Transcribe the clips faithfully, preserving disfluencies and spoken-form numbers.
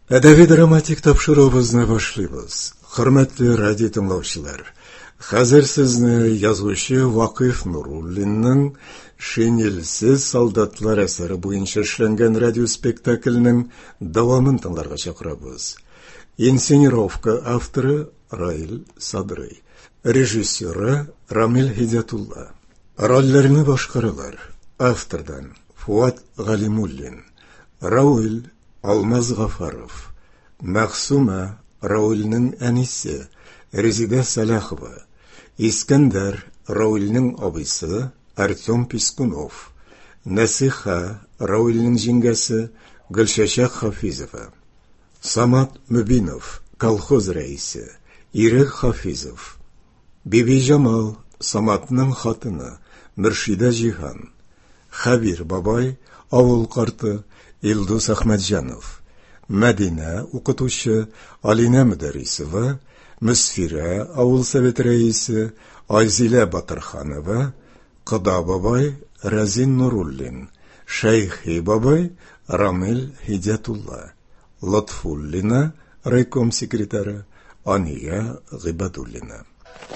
Әдәби драматик тапшыруыбызны башлыйбыз. Хөрмәтле радио тыңлаучылар, хәзер сезне язучы Вакыйф Нуруллинның «Шинельсез солдатлар» әсәре буенча эшләнгән радиоспектакльнең дәвамын тыңларга чакырабыз. Инсценировка авторы Раил Садрый, режиссеры Рамил Хидятулла. Рольләрне башкаралар. Автордан Фуат Галимуллин, Раул Алмаз Гафаров, Мәхсума Раулның әнисе Резида Салахова, Искәндәр Раулның абыйсы Артем Пискунов, Насиха Раулның җиңгәсе Гөлшәчәк Хафизова, Самат Мөбинов колхоз рәисе Ирек Хафизов, Биби Жамал Саматның хатыны Мөршидә Җиһан, Хабир бабай авыл карты Илдус Ахмәтҗанов, Мәдинә укытучы Алина Мөдәрисова, Мөсфирә авыл совет рәисе Айзилә Батырханова, Кыда бабай Разин Нуруллин, Шәйхи бабай Рамил Хидятулла, Латфуллина райком секретары Ания Гыйбадуллина.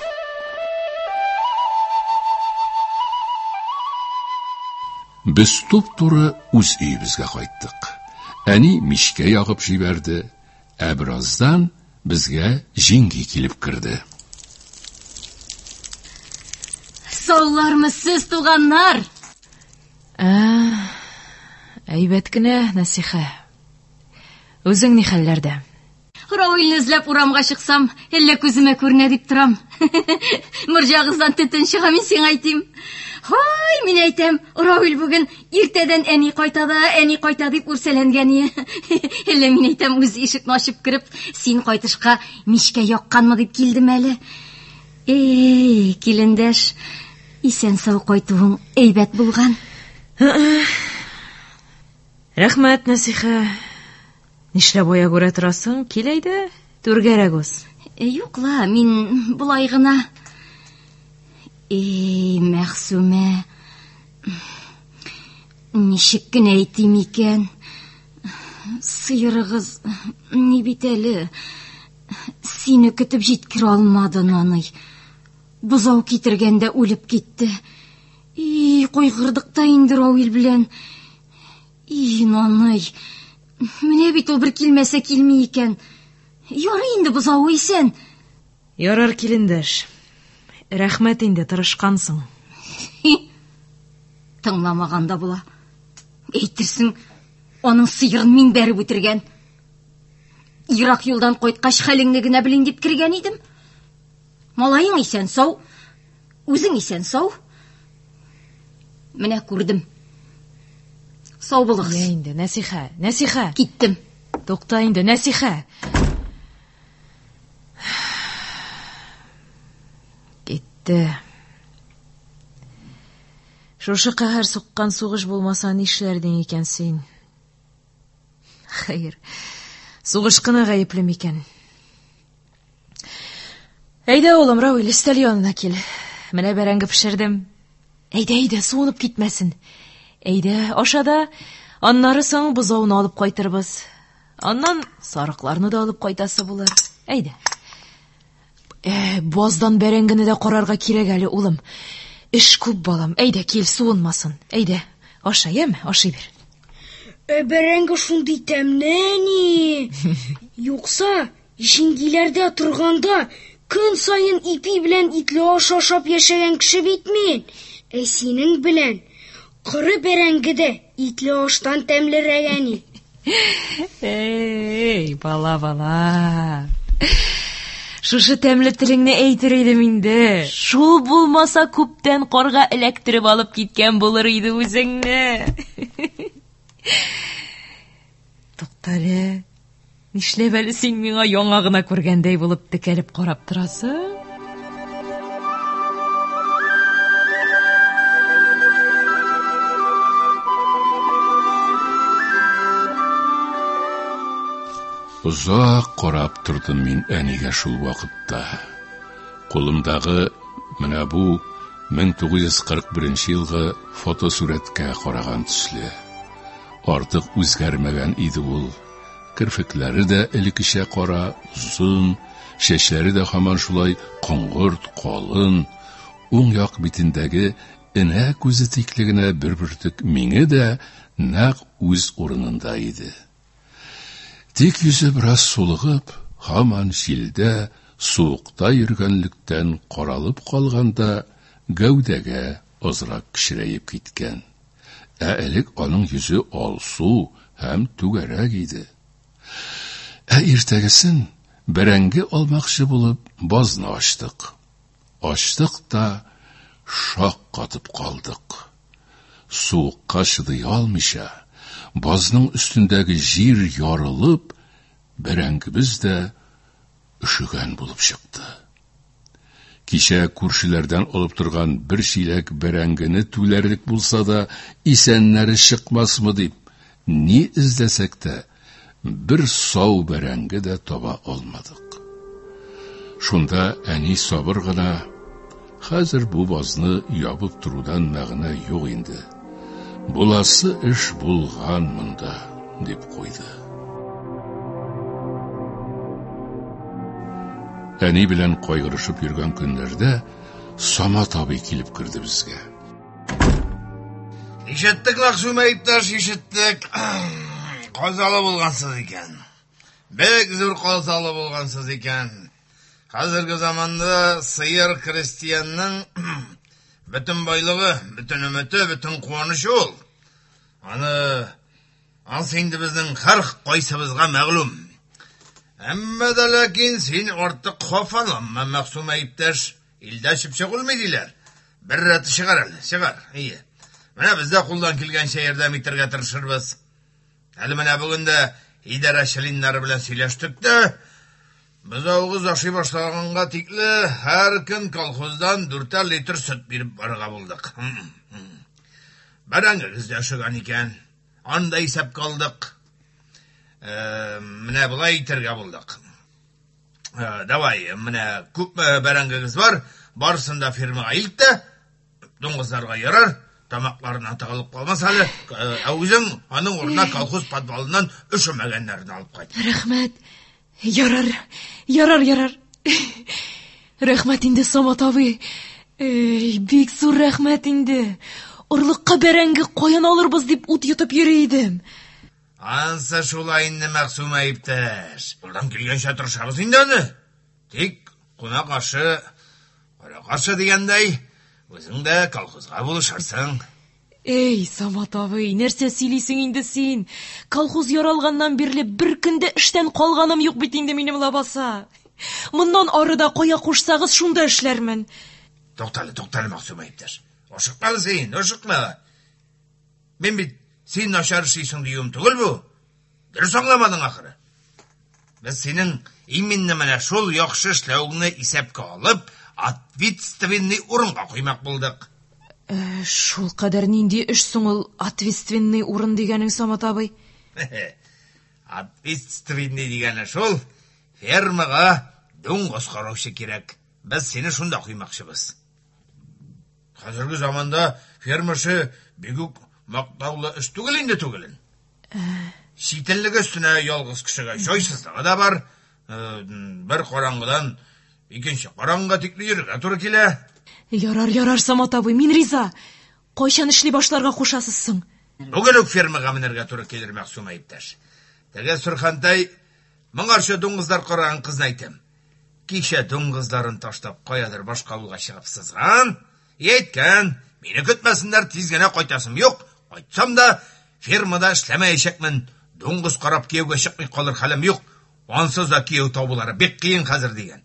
Без туп-туры үз өебезгә кайттык. Әни мичкә ягып җибәрде, ә бераздан безгә җиңги килеп керде. Саулармы сез, туганнар? А, әйбәт кенә, Насиха. Үзең ни хәлләрдә? Раулны эзләп урамга чыксам, әллә күземә күренә дип торам. Морҗагыздан төтен чыга, мин сиңа әйтим. Хай, мин әйтәм, Раул бүген иртәдән әни кайта да, әни кайта дип үрсәләнгән ие. Әллә мин әйтәм, үз ишекне ачып кереп, син кайтышка мичкә якканмы дип килдем әле. Эй, килендәш, исән сау кайтуың әйбәт булган. Рәхмәт, Насиха. Нишләп боя күрә торасың? Кил әйдә, түргәрәк үз. Юкла, мин булай гына. Эй, Мәхсүмә, ничек кенә әйтим икән? Сыерыгыз ни бит әле? Сине көтеп җиткерә алмады, наный. Бузау китергәндә үлеп китте. И, кайгырдык та инде Раул белән. И, наный. Менә бит ул бер килмәсә килми икән. Ярый инде бузау исән. Ярар, килендәш. Рәхмәт инде, тырышкансың. Тыңламаганда була. Әйтерсең, аның сыерын мин бәреп үтергән. Ирак юлдан кайткач хәлеңне генә белин дип кергән идем. Малаең исән сау, үзең исән сау. Менә күрдем. Сау булыгыз. Я инде, Насиха, Насиха. Киттем. Тукта инде, Насиха. Китте. Шушы каһәр суккан сугыш булмаса нишләрдең икән син? Хәер. Сугыш кына гаепле микән? Әйдә, улым, Раул, өстәл янына кил. Менә бәрәңге пешердем. Әйдә, әйдә, суынып китмәсен. Әйдә, ашада, аннары соң бузауны алып кайтырбыз. Аннан сарыкларны да алып кайтасы булыр. Әйдә. Э, баздан бәрәңгене дә карарга кирәк әле, улым. Эш күп, балам. Әйдә, кил, суынмасын. Әйдә, аша, яме, ашый бир. Э, бәрәңге шундый тәмле. Юкса, җиңгиләрдә торганда көн сайын ипи белән итле аш ашап яшәгән кеше бит мин. Ә синең белән кыры бәрәңгедә итле аштан тәмлерәгәни. Эй, бала, бала. Шушы тәмле телеңне әйтер идем инде. Шул булмаса күптән карга эләктереп алып киткән булыр иде үзеңне. Туктале. Нишләп әле син миңа яңа гына күргәндәй булып текәлеп карап торасың? Узак карап тордым мин әнигә шул вакытта. Кулымдагы менә бу мең тугыз йөз кырык беренче елгы фотосурәткә караган төсле. Артык үзгәрмәгән иде ул. Кірфекләре дә элеккечә кара, озын, шәчләре дә һаман шулай коңгырт, калын. Уң як битендәге энә күзе тиклегенә бер бөртек миңе дә нәкъ үз урынында иде. Тик йөзе бераз сулыгып, һаман җилдә, суыкта йөргәнлектән каралып калганда, гәүдәгә азрак кечерәеп киткән. Ә элек аның йөзе алсу һәм түгәрәк иде. Ә иртәгесен бәрәңге алмакчы булып базны ачтык. Ачтык та шак катып калдык. Суыкка чыдый алмыйча, базның өстендәге җир ярылып, бәрәңгебез дә өшегән булып чыкты. Кичә күршеләрдән алып торган бер чиләк бәрәңгене түләрлек булса да, исәннәре чыкмасмы дип, ни эзләсәк тә, бер сау бәрәңге дә таба алмадык. Шунда әни сабыр гына, хәзер бу базны ябып торудан мәгънә юк инде. Буласы эш булган монда, дип куйды. Әни белән кайгырышып йөргән көннәрдә Самат абый килеп керде безгә. Ишеттек, Максум иптәш, ишеттек. Казалы булгансыз икән. Бек зур казалы булгансыз икән. Хәзерге заманда сыер крестьянның бөтен байлыгы, бөтен өмете, бөтен куанышы ул. Аны ансы инде безнең һәр кайсыбызга мәгълүм. Әмма да ләкин син артык хафаланма, Максум иптәш. Илдә чыпчык үлми диләр. Бер рәт чыгар әле, чыгар. Ие. Менә бездә кулдан килгәнчә ярдәм итәргә тырышырбыз. Әле менә бүген дә идарә чилиннары белән сөйләштек дә, без авыз ашый башлаганга тикле һәр көн колхоздан дүртәр литр сөт биреп барырга булдык. Бәрәңгегез дә ашыган икән. Анда исәп калдык. Менә булай итәргә булдык. Давай, менә күпме бәрәңгегез бар, барысын да фирмага илтә, дуңгызларга ярар, тамакларына тагылып калмас әле. Ә үзең аның урынына колхоз подвалыннан өшөмәгәннәрне алып кайт. Рәхмәт. Ярар, ярар, ярар. Рәхмәт инде, Самат абый. Эй, бик зур рәхмәт инде. Орлыкка бәрәңге каян алырбыз дип ут йотып йөри идем. Ансы шулай инде, Максум иптәш. Булдан килгәнчә тырышабыз инде аны. Тик кунак ашы, кара каршы дигәндәй, үзең дә колхозга булышырсың. Эй, Самат абый, нәрсә сөйлисең инде син? Колхоз яралганнан бирле бер көндә эштән калганым юк бит инде минем лабаса. Моннан арыда кая кушсагыз шунда эшләрмен. Токталы, токталы, Максум иптәш. Ашыкма син, ашыкма. Мен бит син начар эшлисең диюм түгел бу. Дөрес аңламадың ахыры. Без синең именно менә шул яхшы эшләүеңне исәпкә алып, ответственный урынга куймак булдык. Ә, шул кадәр нинди эш соң ул ответственный урын дигәнең, Самат абый? Ответственный дигәне шул, фермага дуңгыз караучы кирәк. Без сине шунда куймакчыбыз. Хәзерге заманда фермашы бик үк мактаулы эш түгел инде түгелен. Читенлеге өстенә ялгыз кешегә җайсызлыгы да бар. Бер караңгыдан икенче караңгыга тикле йөрергә туры килә. Ярар, ярар, Самат абый, мин риза. Кайчан эшли башларга кушасыз соң? Бүген үк фермага менәргә туры килер, Максум иптәш. Теге Сөрхантай моңарчы дуңгызлар караган кызны әйтәм. Кичә дуңгызларын ташлап каядыр башка авылга чыгып сызган. Әйткән, мине көтмәсеннәр, тиз генә кайтасым юк. Кайтсам да фермада эшләмәячәкмен. Дуңгыз карап кияүгә чыкмый калыр хәлем юк. Ансыз да кияү табулары бик кыен хәзер дигән.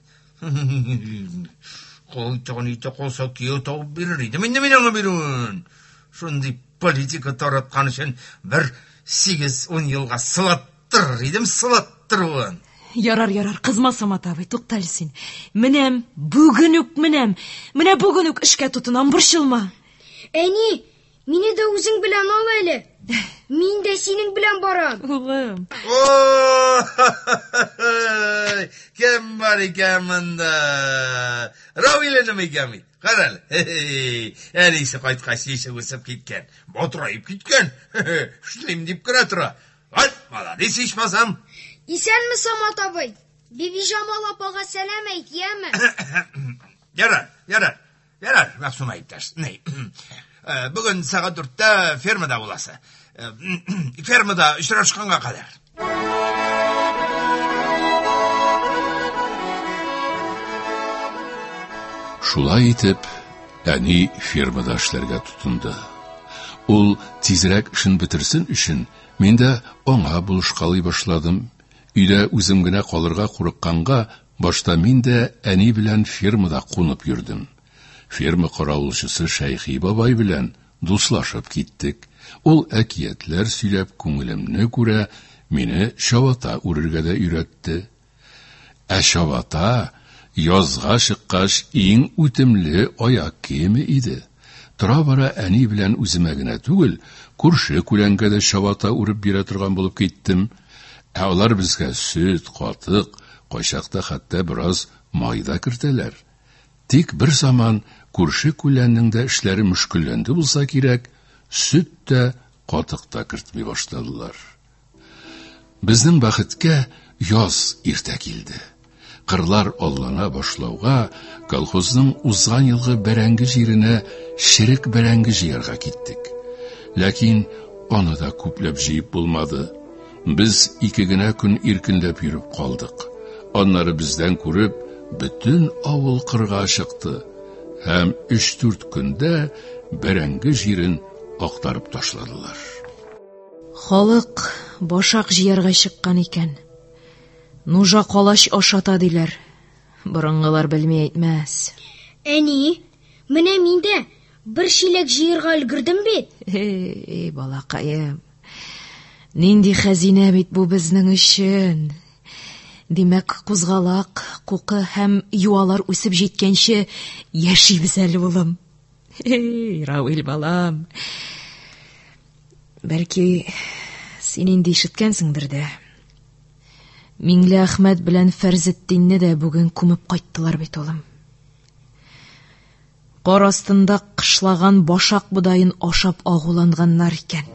Кайтаган ите калса кияү табып бирер идем инде мин аңа бирүен. Шундый политика тараткан өчен бер сигез-ун елга сылаттыр идем, сылаттырган. Ярар, ярар, кызма, Самат абый, туктал син. Менәм, бүген үк менәм. Менә бүген үк эшкә тотынам, борчылма. Әни, мине дә үзең белән ал әле. Мин дә синең белән барам. Улым. Кем бар икән монда? Равиленеме икән? Кара әле. Әнисе кайткач ишек үсеп киткән. Батырайып киткән. Эшлим дип керә тора. Ай, молодец, ичмасам. Исәнме, Самат абый? Биби Жамал апага сәлам әйт, яме? Ярар, ярар, ярар, Мәгъсума иптәш. Ней, бүген сагат дүрттә фермада буласы. Фермада очрашканга кадәр. Шулай итеп, әни фермада эшләргә тотынды. Ул тизрәк эшен бетерсен өчен, мин дә аңа булышкалый башладым. Өйдә үзем генә калырга курыкканга, башта мин дә әни белән фермада кунып йөрдем. Ферма каравылчысы Шәйхи бабай белән дуслашып киттек. Ул әкиятләр сөйләп күңелемне күрә, мине чавата үрергә дә өйрәтте. Ә чавата язга чыккач иң үтемле аяк киеме иде. Тора-бара әни белән үземә генә түгел, күрше күләнгә дә чавата үреп бирә торган булып киттем. Ә алар безгә сөт, катык, кайчакта хәтта бераз майда кертәләр. Тик бер заман күрше күләннең дә эшләре мөшкилләнде булса кирәк, сөт тә, катык та кертми башладылар. Безнең бәхеткә яз иртә килде. Кырлар аллана башлауга, колхозның узган елгы бәрәңге җиренә ширек бәрәңге җыярга киттек. Ләкин аны да күпләп җыеп булмады. Без ике генә көн иркенләп йөреп калдык. Аннары бездән күреп, бөтен авыл кырга чыкты. Һәм өч-дүрт көндә бәрәңге җирен актарып ташладылар. Халык башак җыярга чыккан икән. Нужа калач ашата диләр. Борынгылар белми әйтмәс. Әни, менә мин дә бер чиләк җыярга өлгердем бит. Эй, балакаем. Нинди хәзинә бит бу безнең өчен. Димәк, кузгалак, кука һәм юалар үсеп җиткәнче яшибез әле, улым. Эй, Равил балам. Бәлки, син инде ишеткәнсеңдер дә. Миңле Әхмәт белән Фәрзетдинне дә бүген күмеп кайттылар бит, улым. Кар астында кышлаган башак будайын ашап агуланганнар икән.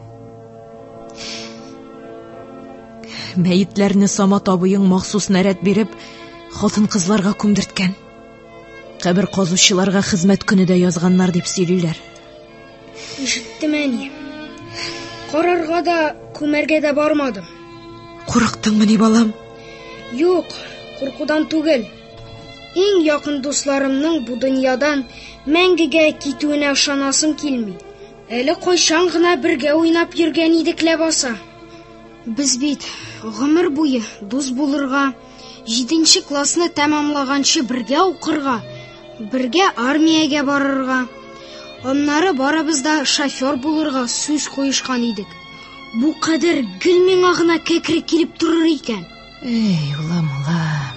Мәйетләрне Самат абыең махсус нәрәт биреп, хатын-кызларга күмдерткән. Кабер казучыларга хезмәт көне дә язганнар дип сөйлиләр. Ишеттем, әни. Карарга да, күмәргә дә бармадым. Курыктыңмы ни, балам? Юк, куркудан түгел. Иң якын дусларымның бу дөньядан мәңгегә китүенә ышанасым килми. Әле кайчан гына бергә уйнап йөргән идек ләбаса. Без бит гомер буе дус булырга, җиденче классны тәмамлаганчы бергә укырга, бергә армиягә барырга, аннары барыбыз да шофер булырга сүз куешкан идек. Бу кадәр гел миңа гына кәкре килеп торыр икән. Эй, улам, улам.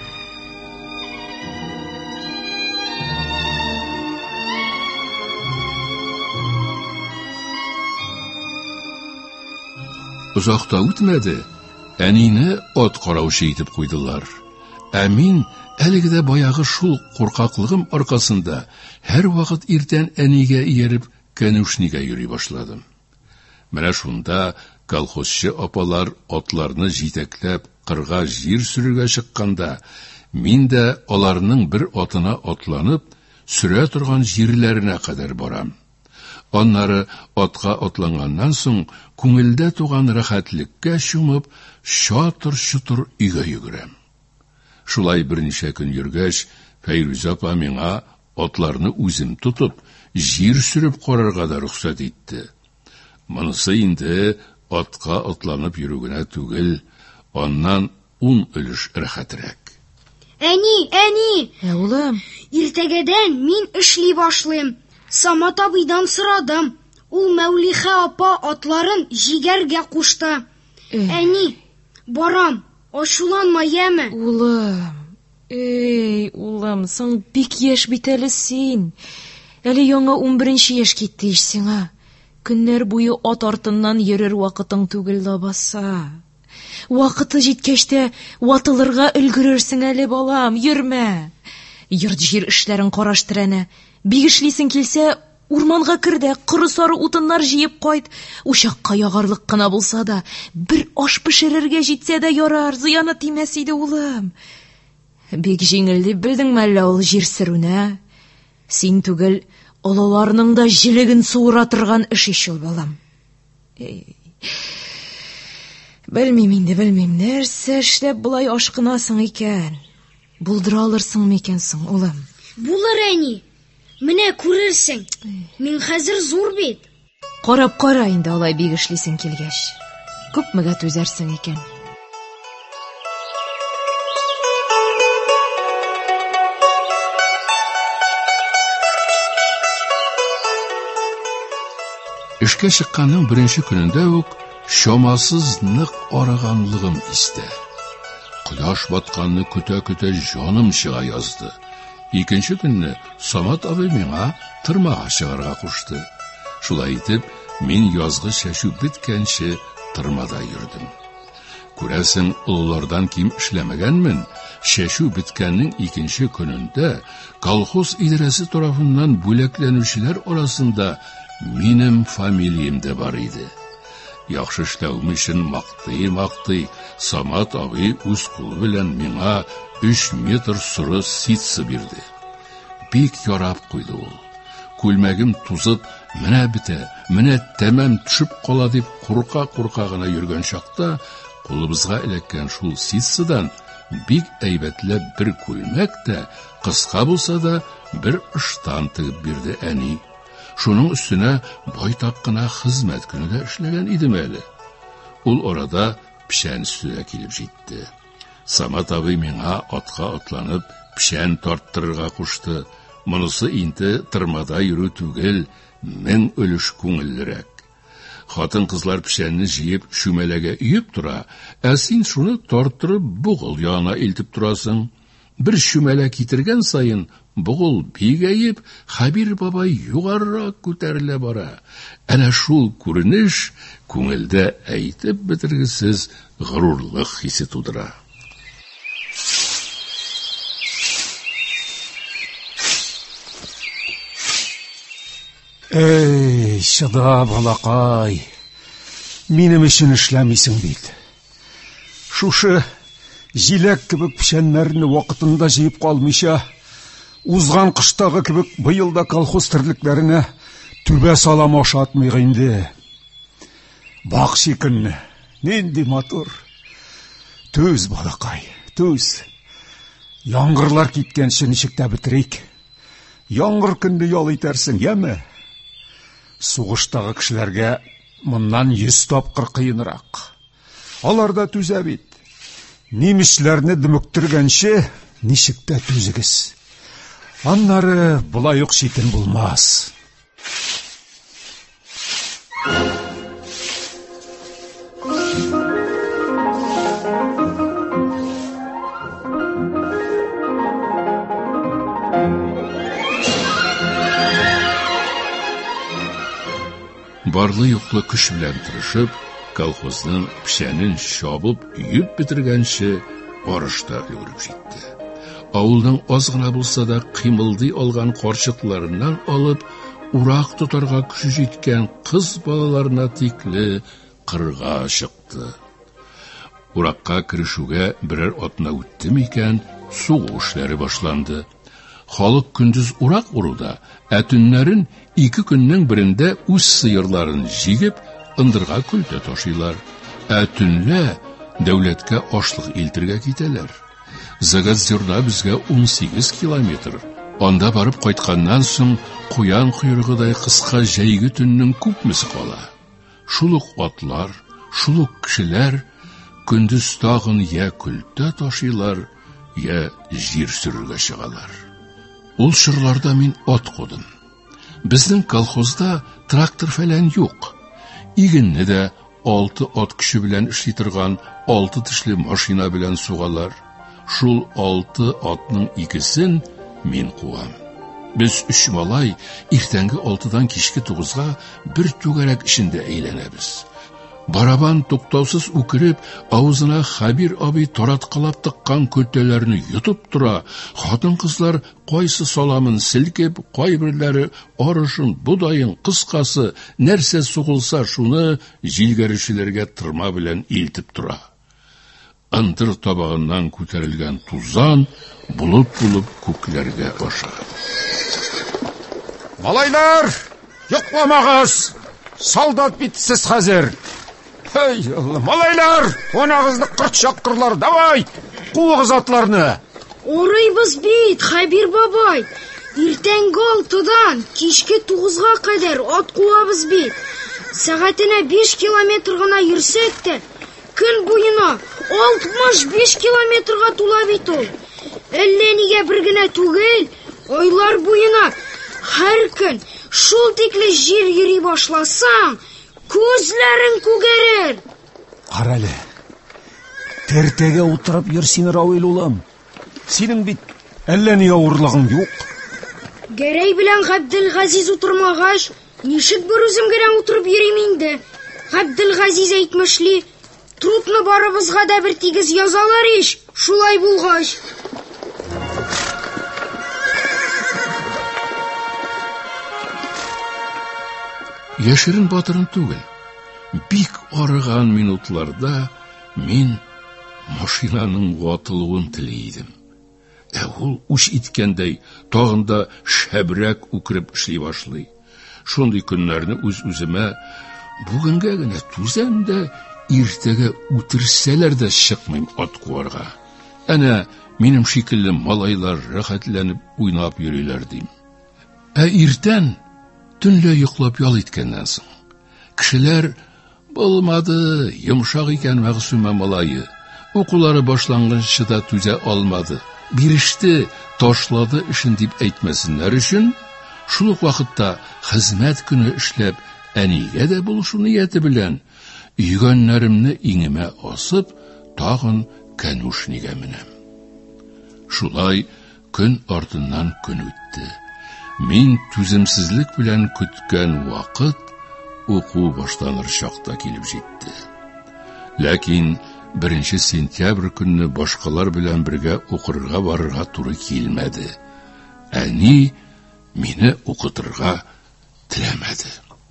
Озакта үтмәде, әнине ат караучы итеп куйдылар. Ә мин әлеге дә баягы шул куркаклыгым аркасында һәр вакыт иртән әнигә ияреп кәнүшнигә йөри башладым. Менә шунда колхозчы апалар атларны җитәкләп кырга җир сөрергә чыкканда, мин дә аларның бер атына атланып, сөрә торган җирләренә кадәр барам. Аннары атка атланганнан соң күңелдә туган рәхәтлеккә чумып, чатыр-чутыр өйгә йөгерәм. Шулай берничә көн йөргәч, Фәйрүз апа миңа атларны үзем тотып, җир сөреп карарга да рөхсәт итте. Монысы инде атка атланып йөрүгенә түгел, аннан ун өлеш рәхәтрәк. Әни, әни! Ә, улым, Иртәгәдән мин эшли башлыйм. Самат абыйдан сорадым. Ул Мәүлихә апа атларын җигәргә кушты. Әни, барам. Ачуланма, яме? улым. Эй, улым, соң бик яшь бит әле син. Әле яңа унберенче яшь китте иш сиңа. Көннәр буе ат артыннан йөрер вакытың түгел лабаса. Вакыты җиткәч тә ватылырга өлгерерсең әле, балам, йөрмә. Йорт җир эшләрен караштыр әнә. Бик эшлисең килсә, урманга кер дә, коры сары утыннар җыеп кайт. Учакка ягарлык кына булса да, бер аш пешерергә җитсә дә ярар, зыяны тимәс иде, улым. Бик җиңел дип белдеңме әллә ул җир сөрүне? Син түгел, олыларның да җилеген суыра торган эш ич ул, балам. Белмим инде, белмим, нәрсә эшләп булай ашкынасың икән? Булдыра алырсың микән соң, улым? Булыр, әни. Менә күрерсең. Мин хәзер зур бит. Карап кара инде алай бик эшлисең килгәч. Күпмегә түзәрсең икән? Эшкә чыкканның беренче көнендә үк шомасыз нык араганлыгым истә. Кояш батканны көтә-көтә җаным чыга язды. Икенче көнне Самат абый миңа тырмага чыгарга кушты. Шулай итеп, мин язгы чәчү биткәнче тырмада йөрдем. Күрәсең, олылардан ким эшләмәгәнмен. Чәчү биткәннең икенче көнендә колхоз идарәсе тарафыннан бүләкләнүчеләр арасында минем фамилиям да бар иде. Яхшы эшләүем өчен мактый-мактый Самат абый үз кулы белән миңа өч метр соры ситсы бирде. Бик ярап куйды ул. Күлмәгем тузып, менә бетә, менә тәмам төшеп кала дип курка-курка гына йөргән чакта, кулыбызга эләккән шул ситсыдан бик әйбәтләп бер күлмәк тә, кыска булса да, бер ыштан тыгып бирде әни. Шуның өстенә байтак кына хезмәт көнендә эшләгән идем әле. Ул арада пишән өстенә килеп җитте. Самат абый миңа атка атланып пишән тарттырырга кушты. Монысы инде тырмада йөрү түгел, мең өлеш күңеллерәк. Хатын-кызлар пишәнне җыеп шүмәләгә өеп тора, ә син шуны тарттырып бугыл янына илтеп торасың. Бер шүмәлә китергән сайын бугыл бигәеп, Хәбир бабай югарырак күтәрелә бара. Әнә шул күренеш күңелдә әйтеп бетергесез горурлык хисе тудыра. Эй, шыда, балакай, минем өчен эшләмисең бит. Шушы җиләк кебек пишәннәрне вакытында җыеп калмыйча, узган кыштагы кебек быел да колхоз терлекләренә түбә салам ашатмый инде. Бак шикенне, нинди матур. Түз, балакай, түз. Яңгырлар киткәнче ничек тә битерик. Яңгыр көнне ял итәрсең, яме? Сугыштагы кешеләргә моннан йөз тапкыр кыенрак. Алар да түзә бит. Немешләрне дөмөктергәнче ничек тә түзегез. Аннары булай ук шитен булмас. Барлы юклы көч белән тырышып, колхозның пишәнен чабып, үйіп битергәнче арышта өлгереп җитте. Авылның аз гына булса да кыймылдый алган карчыкларыннан алып, урак тотарга көче җиткән кыз балаларына тикле кырга чыкты. Уракка кирешүгә берәр атна үтте микән, сугу эшләре башланды. Халык көндез урак уруда, ә төннәрен ике көннең берендә үз сыерларын җигеп, ындырга күлтә ташыйлар. Ә төнлә дәүләткә ашлык илтергә китәләр. Загаззурда безгә ун сигез километр. Анда барып кайтканнан соң куян койрыгыдай кыска җәйге төннең күпмесе кала. Шулык атлар, шулык кешеләр көндез тагын я күлтә ташыйлар, я җир сөрергә чыгалар. Ул чырларда мин ат кудым. Безнең колхозда трактор фәлән юк. Игенне дә алты ат көче белән эшли торган алты тишле машина белән сугалар. Шул алты атның икесен мин куам. Без үч малай иртәнге алтыдан кичке тугызга бер түгәрәк эчендә әйләнәбез. Барабан туктаусыз үкереп, авызына Хәбир абый тараткалап тыккан көтәләрне йотып тора. Хатын-кызлар кайсы саламын селкеп, кайберләре арышын, будайын, кыскасы, нәрсә сугылса шуны җилгәрешеләргә тырма белән илтеп тора. Ындыр табагыннан күтәрелгән тузан булып-булып күкләргә аша. Малайлар, йокламагыз! Солдат битсез хәзер. Hey Allah, малайлар, қонағызды қырт шаққырлар, давай, қуығыз атларны. Орайбыз бит, Хәбир бабай. Иртәнге алтыдан кичке тугызга кадәр ат куабыз бит. Сәгатенә биш километр гына йөрсәк тә, көн буена алтмыш биш километрга тула бит ул. Әллә нигә бер генә түгел, айлар буена һәр көн шул тикле җир йөри башласаң, күзләрен күгәрер. Карале. Тәртәгә утырып йөрсин Рауил улым. Синең бит әллә ни авырлыгың юк. Гәрәй белән Габделгазиз утырмагач, ничек бер үзем генә утырып йөрим инде? Габделгазиз әйтмешли, трутны барыбызга да бер тигез язалар ич, шулай булгач. Яшерин батырын түгел. Бик арыган минутларда мин машинаның ватылуын телидем. Ә ул уш иткәндәй тагында шәбрәк үкереп эшли башлый. Шундый көннәрне үз-үземә бүгенгә генә түзәм дә, иртәгә үтерсәләр дә чыкмыйм ат куарга. Әнә минем шикелле малайлар рәхәтләнеп уйнап йөриләр дим. Ә иртән төнлә йоклап ял иткәннән соң, кешеләр булмады, йомшак икән Мәгъсүмә малае. Укулары башланганчы да түзә алмады. Биреште, ташлады эшен дип әйтмәсеннәр өчен, шул ук вакытта хезмәт көне эшләп, әнигә дә булышу нияте белән йөгәннәремне иңемә асып, тагын кәнүшнигә менәм. Шулай көн артыннан көн үтте. Мин түземсезлек белән көткән вакыт уку башланыр чакта килеп җитте. Ләкин беренче сентябрь көнне башкалар белән бергә укырга барырга туры килмәде. Әни мине укытырга теләмәде.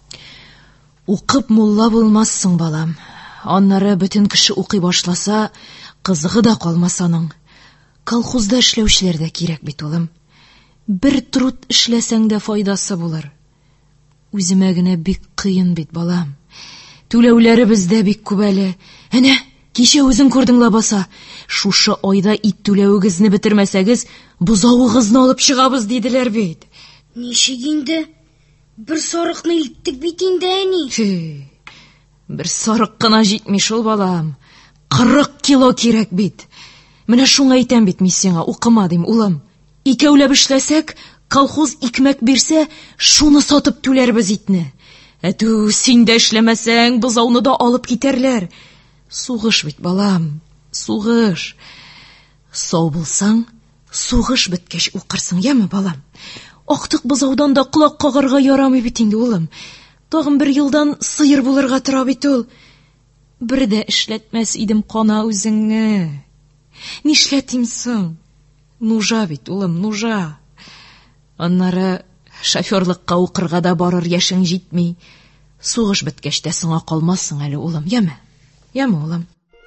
Укып мулла булмассың, балам. Аннары бөтен кеше укый башласа, кызыгы да калмас аның. Колхозда эшләүчеләр дә кирәк бит, улым. Бер труд эшләсәң дә файдасы булыр. Үземә генә бик кыен бит, балам. Түләүләре бездә бик күп әле. Әнә, кичә үзең күрдең лабаса. Шушы айда ит түләвегезне бетермәсәгез, бузавыгызны алып чыгабыз диделәр бит. Ничек инде? Бер сарыкны илттек бит инде, әни. Бер сарык кына җитми шул, балам. кырык кило кирәк бит. Менә шуңа әйтәм бит мин сиңа, укыма дим, улым. Икәүләп эшләсәк, колхоз икмәк бирсә, шуны сатып түләрбез итне. Әтү, син дә эшләмәсәң, бозауны да алып китәрләр. Сугыш бит, балам, сугыш. Сау булсаң, сугыш беткәч укырсың, яме, балам? Актык бозаудан да колак кагарга ярамый бит инде, улым. Тагын бер елдан сыер булырга тора бит ул. Бер дә эшләтмәс идем кана үзеңне. Нишләтим соң? Нужа бит, улым, нужа. Аннары шоферлыкка укырга да барыр яшең җитми. Сугыш беткәч тә сиңа калмассың әле, улым, яме? Яме, улым?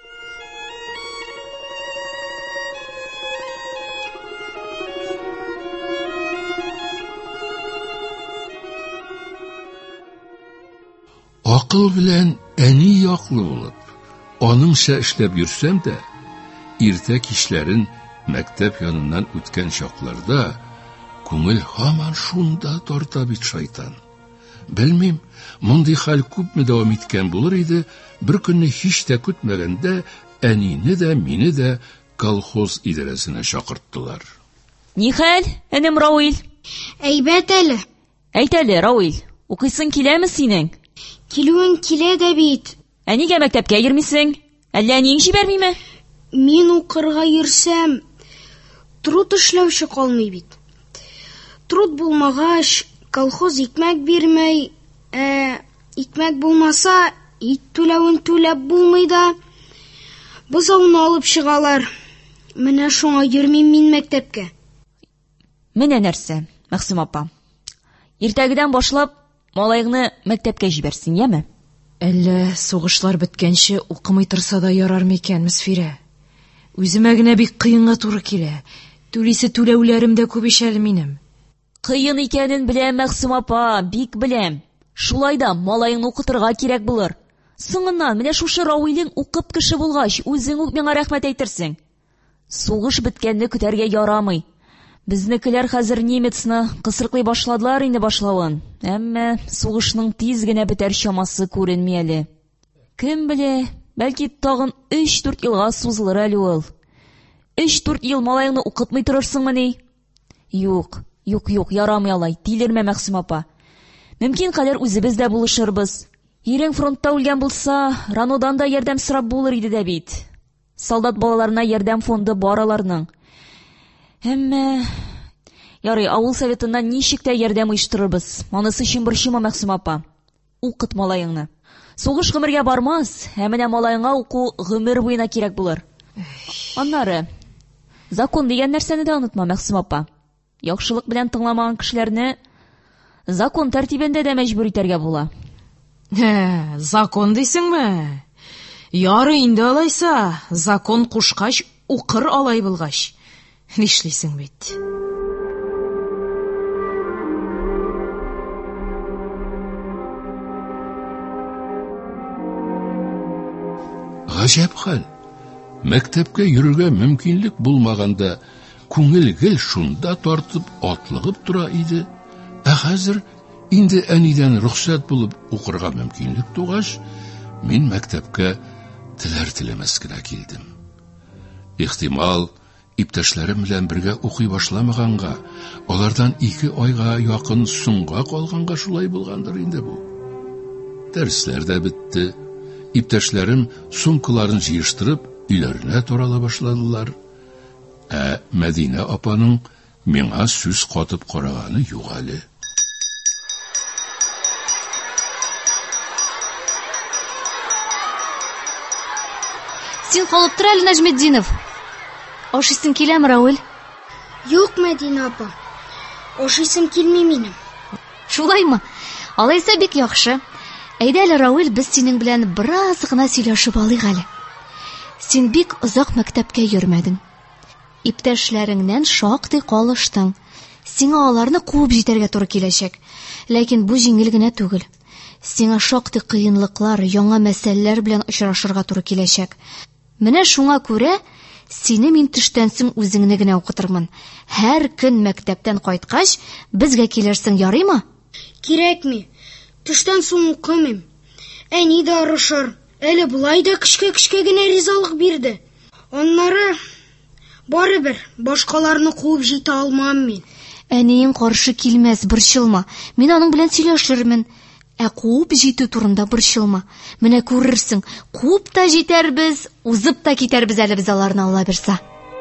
Акыл белән әни яклы булып, аныңча эшләп йөрсәм дә, иртә кичләрен мәктәп яныннан үткән чакларда күңел һаман шунда тарта бит шайтан. Белмим, мондый хәл күпме дәвам иткән булыр иде, бер көнне һич тә көтмәгәндә әнине дә, мине дә колхоз идарәсенә чакырттылар. Ни хәл, энем Рауил? Әйбәт әле. Әйт әле, Рауил, укыйсың киләме синең? Килүен килә дә бит. Ә нигә мәктәпкә йөрмисең? Әллә әниең җибәрмиме? Мин укырга йөрсәм, труд эшләүче калмый бит. Труд булмагач, колхоз икмәк бирмәй, ә икмәк булмаса, ит түләвен түләп булмый да, бозауны алып чыгалар. Менә шуңа йөрмим мин мәктәпкә. Менә нәрсә, Мәхсүм апа. Иртәгедән башлап малайыңны мәктәпкә җибәрсен, яме? Әллә сугышлар беткәнче укымый торса да ярар микән, Мөсфирә? Үземә генә бик кыенга туры килә. Түлисе түләүләрем дә күп ишәл минем. Кыен икәнен беләм, Мәхсүм апа, бик беләм. Шулай да малайыңны укытырга кирәк булыр. Соңыннан менә шушы Рауилең укып кеше булгач, үзең үк миңа рәхмәт әйтерсең. Сугыш беткәнне көтәргә ярамый. Безнекеләр хәзер немецны кысырклый башладылар инде башлавын. Әмма сугышның тиз генә бетәр чамасы күренми әле. Кем белә, бәлки тагын өч-дүрт елга сузылыр әле ул. өч-дүрт ел малайыңны укытмый торырсыңмы ни? Юк, юк, юк, ярамый алай. Тилермә, Мәхсүм апа. Мөмкин кадәр үзебез дә булышырбыз. Ирең фронтта үлгән булса, Ранодан да ярдәм сорап булыр иде дә бит. Солдат балаларына ярдәм фонды бар аларның. Әмма ярый, авыл советыннан ничек тә ярдәм оештырырбыз. Анысы өчен борчыма, Мәхсүм апа. Укыт малайыңны. Сугыш гомергә бармас, ә менә малайыңа уку гомер буена кирәк булыр. Аннары закон дигән нәрсәне дә онытма, Мәхсүм апа. Яхшылык белән тыңламаган кешеләрне закон тәртибендә дә мәҗбүр итәргә була. Хә, закон дисеңме? Ярый инде алайса, закон кушкач, укыр алай булгач. Нишлисең бит? Гаҗәп хәл. Мәктәпкә йөрергә мөмкинлек булмаганда, күңел гел шунда тартып, атлыгып тора иде. Ә хәзер инде әнидән рөхсәт булып укырга мөмкинлек тугач, мин мәктәпкә теләр-теләмәс кенә килдем. Ихтимал, иптәшләрем белән бергә укый башламаганга, алардан ике айга якын соңга калганга шулай булгандыр инде бу. Дәресләр дә бетте. Иптәшләрем сумкаларын җыештырып, өйләренә тарала башладылар. Ә Мәдинә апаның миңа сүз катып караганы юк әле. Син калып тор әле, Нәҗметдинов. Ашыйсың киләме, Рауил? Юк, Мәдинә апа. Ашыйсым килми минем. Шулаймы? Алайса бик яхшы. Әйдә әле, Рауил, без синең белән бераз гына сөйләшеп алыйк әле. Син бик озак мәктәпкә йөрмәдең. Иптәшләреңнән шактый калыштың. Сиңа аларны куып җитәргә туры киләчәк. Ләкин бу җиңел генә түгел. Сиңа шактый кыенлыклар, яңа мәсьәләләр белән очрашырга туры киләчәк. Менә шуңа күрә сине мин төштән соң үзеңне генә укытырмын. Һәр көн мәктәптән кайткач, безгә килерсең, ярыймы? Кирәкми. Төштән соң укымыйм. Әни дә арышыр. Әле булай да кичкә-кичкә генә ризалык бирде. Аннары барыбер башкаларны куып җитә алмам мин. Әниең каршы килмәс, борчылма. Мин аның белән сөйләшермен. Ә куып җитү турында борчылма. Менә күрерсең, куып та җитәрбез, узып та китәрбез әле без аларны, Алла бирсә.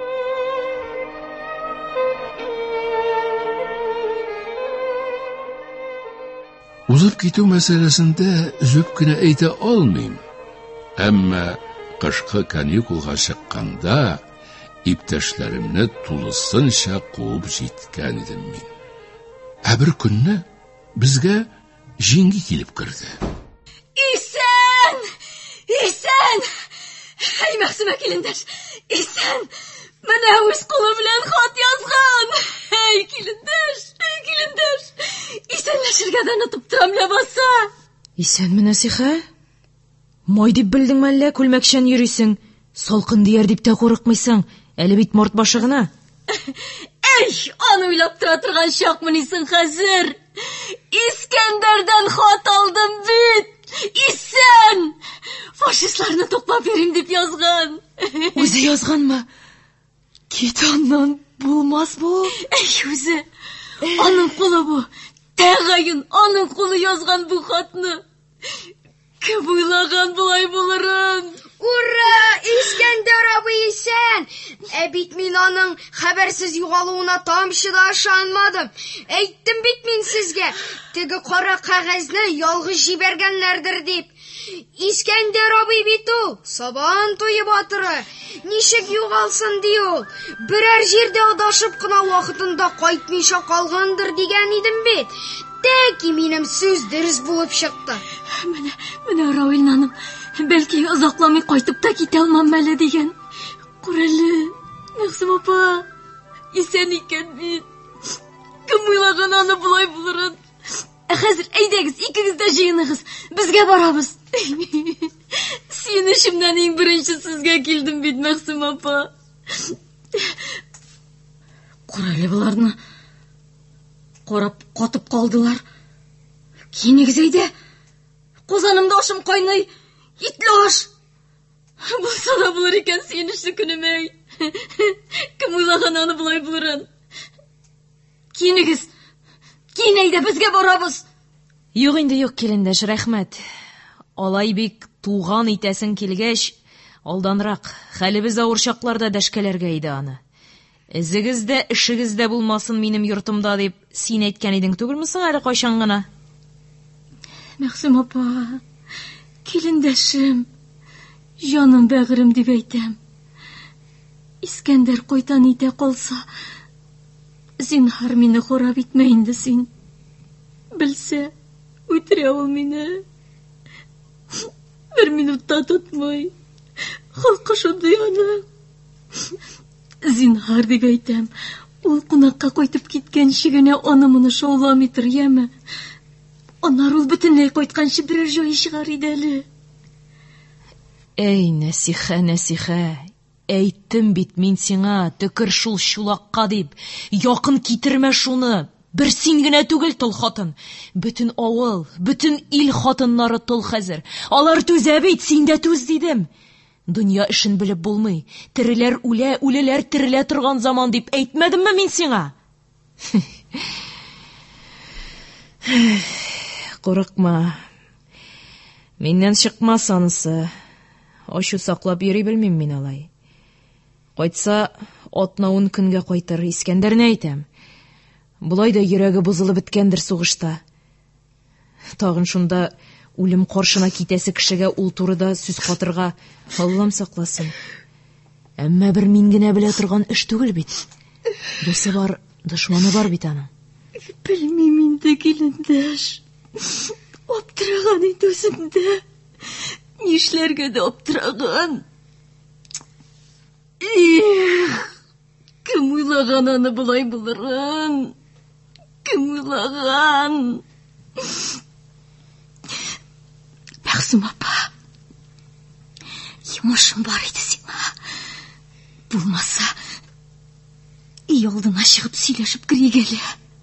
Узып китү мәсьәләсендә үзеп кенә әйтә алмыйм. Әмма кышкы каникулга чыкканда иптәшләремне тулысынча куып җиткән идем мин. Ә бер көнне безгә җиңги килеп керде. Исән! Исән! Эй, Мәхсүмә килендәш! Исән! Менә үз кулы белән хат язган! Эй, килендәш! Эй, килендәш! Исәнләшергә дә онытып торам ләбаса! Исәнме, Нәсихә? Май дип белдеңме әллә, күлмәкчән йөрисең? Салкын дияр дип тә курыкмыйсың, әле бит март башы гына. Эй, аны уйлап тора торган чакмыни соң хәзер? Искәндәрдән хат алдым бит! Исән! Фашистларны туклап йөрим дип язган. Үзе язганмы? Кит аннан, булмас бу. Эй, үзе! Аның кулы бу. Тәгаен аның кулы язган бу хатны. Кем уйлаган булай булырын? Ура! Искәндәр абый исән! Ә бит мин аның хәбәрсез югалуына тамчы да ышанмадым. Әйттем бит мин сезгә, теге кара кәгазьне ялгыз җибәргәннәрдер дип. Искәндәр абый бит ул, Сабан туе батыры. Ничек югалсын ди ул? Берәр җирдә адашып кына вакытында кайтмыйча калгандыр дигән идем бит. Тәки минем сүз дөрес булып чыкты. Менә, менә Равил наным, бәлки озакламый кайтып та китә алмам әле дигән. Күрәле, Мәгъсүм апа, исән икән бит. Кем уйлаган аны булай булырын? Хәзер әйдәгез, икегез дә җыеныгыз, безгә барабыз. Сөенешемнән иң беренче сезгә килдем бит, Мәгъсүм апа. Күрәле буларны. Карап катып калдылар. Киенегез әйдә. Козанымда ашым кайный. Итле аш. Булса да булыр икән сөенешле көнемә. Кем уйлаган аны булай булырын? Киенегез. Киен әйдә, безгә барабыз. Юк инде, юк, килендәш, рәхмәт. Алай бик туган итәсең килгәч, алданрак, хәлебез авыр чакларда дәшкәләргә иде аны. Эзегез дә, эшегез дә булмасын минем йортымда дип син әйткән идең түгелме соң әле кайчан гына? Мәгъсүм апа, килендәшем, җаным бәгырем дип әйтәм. Искәндәр кайтан итә калса, зинһар мине хорап итмә инде син. Белсә, үтерә ул мине. Бер минутта тотмый. Халкы шундый аны. Зинһар дип әйтәм. Ул кунакка кайтып киткәнче генә аны-моны шауламый тор, яме. Аннары ул бөтенләй кайтканчы берәр җай чыгар иде әле. Әй, Нәсихә, Нәсихә, әйттем бит мин сиңа, төкер шул чулакка дип, якын китермә шуны. Бер син генә түгел тол хатын. Бөтен авыл, бөтен ил хатыннары тол хәзер. Алар түзә бит, син дә түз дидем. Дөнья эшен белеп булмый. Тереләр үлә, үлеләр терелә торган заман дип әйтмәдемме мин сиңа? Курыкма. Миннән чыкмас анысы. Ачу саклап йөри белмим мин алай. Кайтса, атнауын көнгә кайтыр, Искәндәрне әйтәм. Булай да йөрәге бузылып беткәндер сугышта. Тагын шунда үлем каршына китәсе кешегә ул турыда сүз катырга Аллам сакласын. Әмма бер мин генә белә торган эш түгел бит. Дусы бар, дошманы бар бит аның. Белмим инде, килендәш. Аптыраган инде үземдә. Нишләргә дә аптыраган. Их, кем уйлаган аны булай булырын? Кем уйлаган? Мәгъсүм апа, йомышым бар иде сиңа. Булмаса, үй алдына чыгып сөйләшеп кирик әле.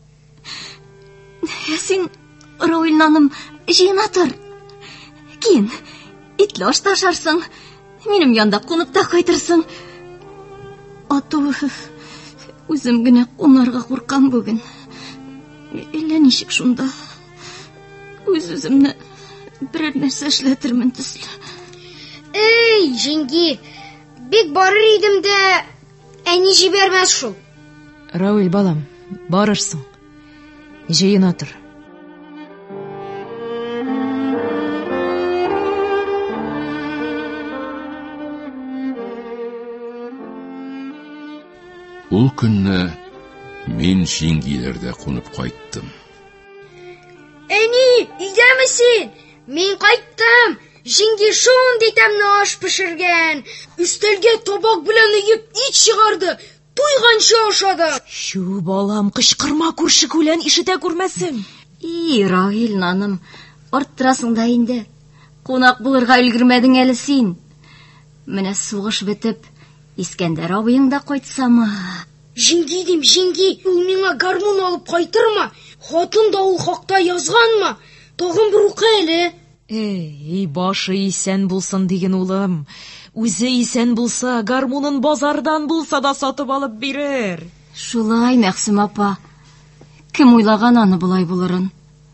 Син, Равил наным, җыена тор. Кин, итле аш ташарсың, минем янда кунып та кайтырсың. Ату, үзем генә кунарга куркам бүген. Әллә ничек шунда? Үз-үземне берәр нәрсә эшләтермен төсле. Эй, җиңги, бик барыр идем дә, әни җибәрмәс шул. Равил балам, барырсың. Җыена тор. Ул көнне мин җиңгиләрдә кунып кайттым. Әни, өйдәме син? Мин кайттым. Җиңги шундый тәмле аш пешергән. Өстәлгә табак белән өеп ит чыгарды. Туйганчы ашады. Шу балам, кычкырма, күрше күлән ишетә күрмәсен. И, Равил наным, арттырасың да инде. Кунак булырга өлгермәдең әле син. Менә сугыш бетеп, Искәндәр абыең да кайтсамы? Җиңги дим, җиңги, ул миңа гармун алып кайтырма. Хатын да ул хакта язганмы? Тагын бер укы әле. Эй, башы исән булсын диген улым. Үзе исән булса, гармунын базардан булса да сатып алып бирер. Шулай, Мәгъсүм апа. Кем уйлаган аны булай булырын?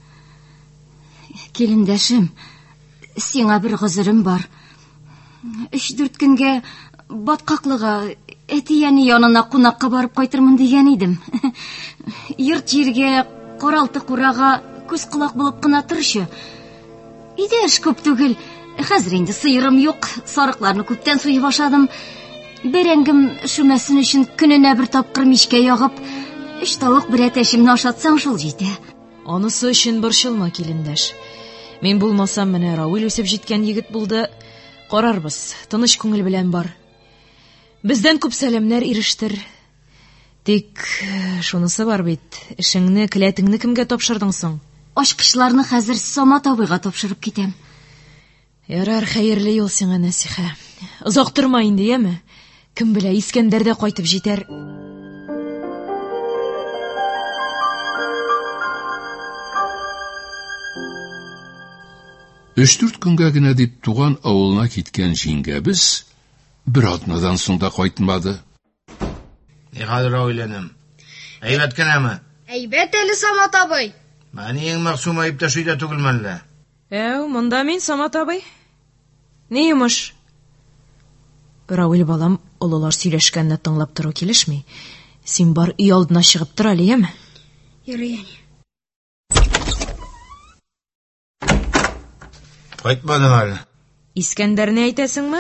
Килендәшем, сиңа бер гызырым бар. Өч-дүрт көнгә баткаклыга, әтияне янына кунакка барып кайтырмын дигән идем. Йорт җиргә, каралты курага күз кулак булып кына торчы. Иде эш күп түгел, Хәзер инде сыерым юк, сарыкларны күптән суй башладым. Бәрәңгем шүмәсен өчен көненә бер тапкыр мичкә ягып, өч тавык бер әтәшемне ашатсаң шул җитә. Анысы өчен борчылма, килендәш. Мин булмасам, менә Рауил үсеп җиткән егет булды. Карарбыз, тыныч күңел белән бар. Бездән күп сәламнәр ирештер. Тик шунысы бар бит, эшеңне, келәтеңне кемгә тапшырдың соң? Ачкычларны хәзер Самат абыйга тапшырып китәм. Ярар, хәерле юл сиңа, Нәсиха. Озак торма инде, яме? Кем белә, Искәндәр дә кайтып җитәр. Өч-дүрт көнгә генә дип туган авылына киткән җиңгәбез бер атнадан соң да кайтмады. Ни хәле, Рауиләнем? Әйбәт кенәме? Әйбәт әле, Самат абый. Мәниең Мәгъсума иптәш өйдә түгелме әллә? Әу, монда мин, Самат абый. Ни йомыш? Рауил балам, олылар сөйләшкәнне тыңлап тору килешми. Син бар өй алдына чыгып тор әле, яме? Йөргән. Кайтмадым әле. Искәндәрне әйтәсеңме?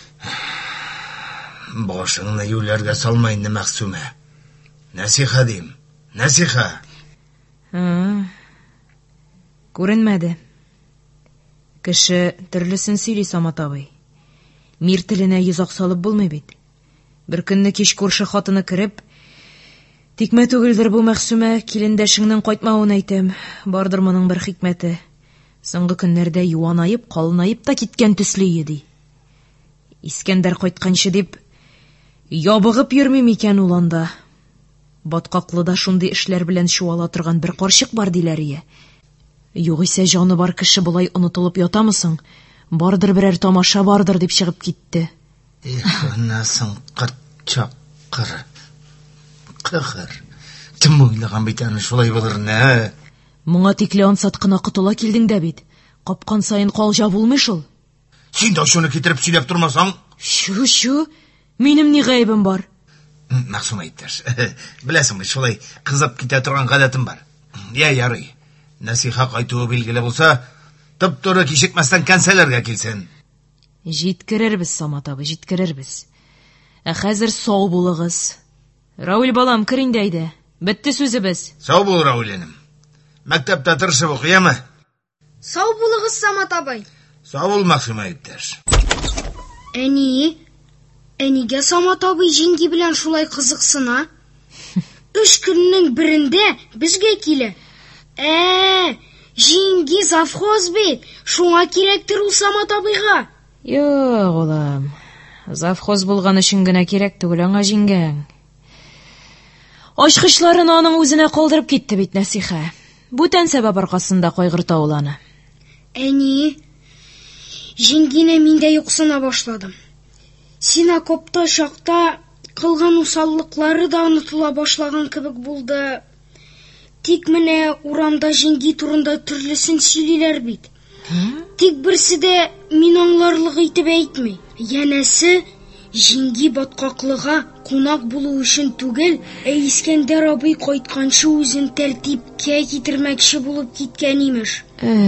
Башыңны юләргә салма инде, Мәгъсума. Нәсиха дим. Нәсиха. Ха. Күренмәде. Кеше төрлесен сөйли, Самат абый. Мир теленә йөзак салып булмый бит. Бер көнне кич күрше хатыны кереп, тикмә түгелдер бу, Мәгъсума, килендәшеңнең кайтмавын әйтәм. Бардыр моның бер хикмәте. Соңгы көннәрдә юанайып, калынайып та киткән төсле иде. Искәндәр кайтканчы дип ябыгып йөрми микән ул анда? Баткаклыда шундый эшләр белән чуала торган бер карчык бар диләр ия. Югыйсә җаны бар кеше болай онытылып ятамысың? Бардыр берәр тамаша бардыр дип чыгып китте. Ихнасың кырт чакыр. Кыгыр. Кем уйлаган бит аны шулай булыр, нә? Моңа тикле ансат кына котыла килдең дә бит. Капкан сайын калҗа булмый шул. Син дә шуны китереп сөйләп тормасаң? Шу, шу. Минем ни гаебем бар? Мәгъсума иптәш, беләсеңме, шулай кызып китә торган гадәтем бар. Я, ярый. Нәсиха кайтуы билгеле булса, тып-туры кичекмәстән кәнсәләргә килсен. Җиткерербез, Самат абый, җиткерербез. Ә хәзер сау булыгыз. Рауил балам, кер инде әйдә. Бетте сүзебез. Сау бул, Рауиләнем. Мәктәптә тырышып укыямы? Сау булыгыз, Самат абый. Сау бул, Мәгъсума иптәш. Әни, әнигә Самат абый җиңги белән шулай кызыксына? Өч көннең берендә безгә килә. Ә, җиңги завхоз бит. Шуңа кирәктер ул Самат абыйга. Юк, улым. Завхоз булган өчен генә кирәк түгел аңа җиңгәң. Ачкычларын аның үзенә калдырып китте бит Нәсиха. Бүтән сәбәп аркасында кайгырта ул аны. Әни, җиңгине мин дә юксына башладым. Синакопта чакта кылган усаллыклары да онытыла башлаган кебек булды. Тик менә урамда җиңги турында төрлесен сөйлиләр бит. Тик берсе дә мин аңларлык итеп әйтми. Янәсе, җиңги баткаклыга кунак булу өчен түгел, ә Искәндәр абый кайтканчы үзен тәртипкә китермәкче булып киткән имеш.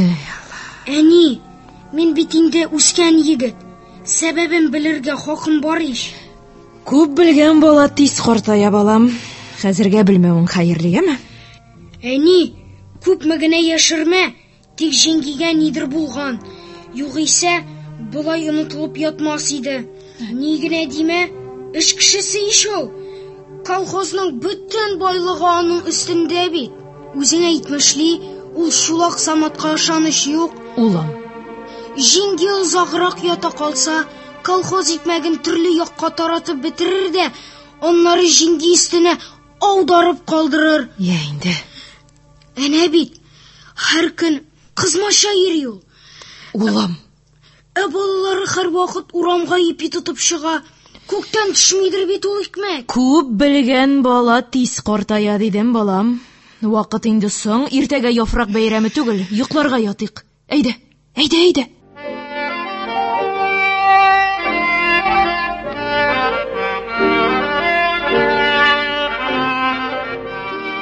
Әни, мин бит инде үскән егет. Сәбәбен белергә хакым бар иш. Күп белгән бала тиз картая, балам. Хәзергә белмәвең хәерлегеме? Әни, күпме генә яшермә, тик җиңгигә нидер булган. Югыйсә, булай онытылып ятмас иде. Ни генә димә, эш кешесе иш ул. Колхозның бөтен байлыгы аның өстендә бит. Үзең әйтмешли, ул шулак Саматка ышаныч юк. Улым, Җиңги озаграк ята калса, колхоз икмәген төрле якка таратып бетерер дә, аннары җиңги өстенә аударып калдырыр. Я инде. Әнә бит, һәр көн кызмаша йөри ул. Улым, Ә балалары һәр вакыт урамга ипи тотып чыга. Күктән төшмидер бит ул икмәк. күп белгән бала тиз картая дидем, балам. Вакыт инде соң, иртәгә яфрак бәйрәме түгел, йокларга ятыйк. Әйдә, әйдә, әйдә.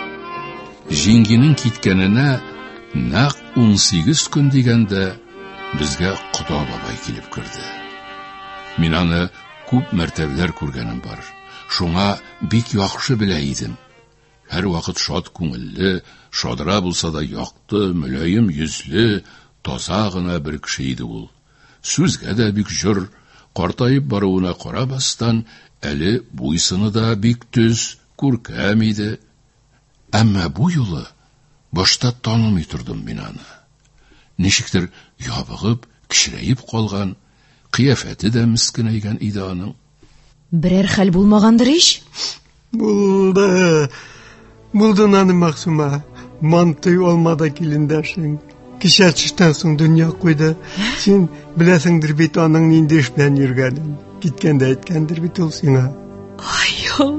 Җиңгинең киткәненә нәкъ ун сигез көн дигәндә безгә Кода бабай килеп керде. Мин аны күп мәртәбәләр күргәнем бар. Шуңа бик яхшы белә идем. Һәр вакыт шат күңелле, шадра булса да якты, мөлаем йөзле, таза гына бер кеше иде ул. Сүзгә дә бик җыр, картайып баруына карабастан, әле буйсыны да бик төз, күркәм иде. Әмма бу юлы башта танымый тордым мин аны. Ничектер ябыгып, кичерәеп калган, кыяфәте дә мискенәйгән иде аның. Берәр хәл булмагандыр ич? Булды. Булды наны Максума. Мантый олмада килендәшең. Кичә төштән соң дөнья куйды. Син беләсеңдер бит аның нинди эш белән йөргәнен. Киткәндә әйткәндер бит ул сиңа. Ай,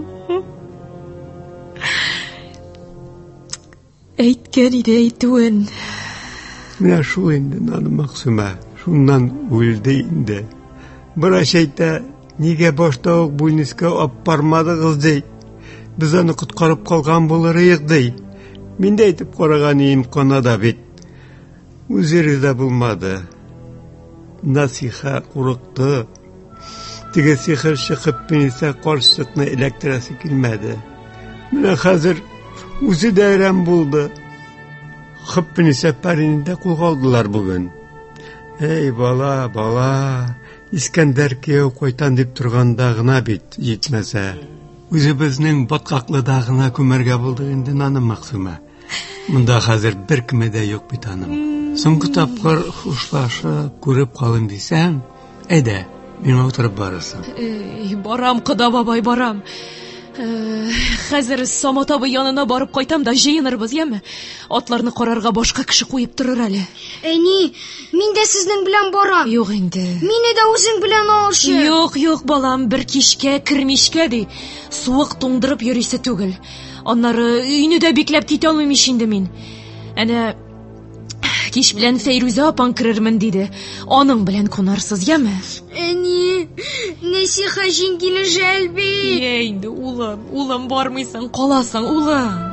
әйткән иде әйтүен. Менә шу инде наны Максума. Шуннан үлде инде. Бераш әйтә, нигә башта ук буйныска аппармадыгыз ди. Без аны коткарып калган булырыйк ди. Мин дә әйтеп караган идем Канада бит. Үзере дә булмады. Насиха курыкты. Теге сихерче Хыппиниса каршысына электрәсе килмәде. Менә хәзер үзе дә әрәм булды. Хыппиниса пәринен дә кулга алдылар бүген. Эй, бала, бала, Искәндәр кияү кайтан дип торганда гына бит җитмәсә. Үзебезнең баткаклыда гына күмәргә булды инде наны Максума. Монда хәзер бер кеме дә юк бит аның. Соңгы тапкыр хушлашып, күреп калын дисәң, әйдә, миңа утырып барасың. Эй, барам, Кода бабай, барам. Хәзер Самат абый янына барып кайтам да җыенырбыз, яме? Атларны карарга башка кеше куеп торыр әле. Әни, мин дә сезнең белән барам. Юк инде. Мине дә үзең белән алшы. Юк, юк, балам, бер кичкә кермишкә ди. Суык туңдырып йөрисе түгел. Аннары өйне дә бикләп китә алмыйм инде мин. Әнә кич белән Фәйрүзә апаң керермен диде. Аның белән кунарсыз, яме? Әни, Насиха җиңгиле жәлби. Әйдә, улым, улым, бармыйсың, каласың, улым.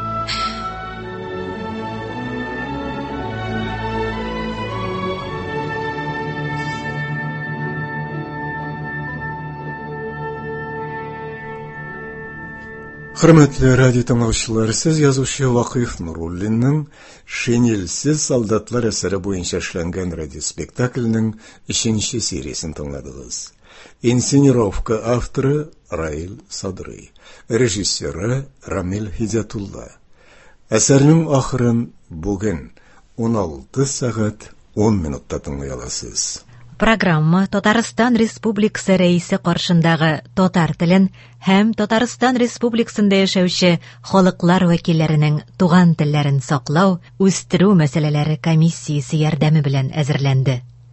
Хөрмәтле радио тыңлаучылар, сез язучы Вакыйф Нуруллинның «Шинельсез солдатлар» әсәре буенча эшләнгән радиоспектакльнең өченче сериясен тыңладыгыз. Инсценировка авторы Раил Садрый, режиссеры Рамил Хидятулла. Әсәрнең ахырын бүген ун алты сәгать ун минутта тыңлый аласыз. Программа Татарстан Республикасы рәисе каршындагы татар телен һәм Татарстан Республикасында яшәүче халыклар вәкилләренең туган телләрен саклау, үстерү мәсьәләләре комиссиясе ярдәме белән әзерләнде.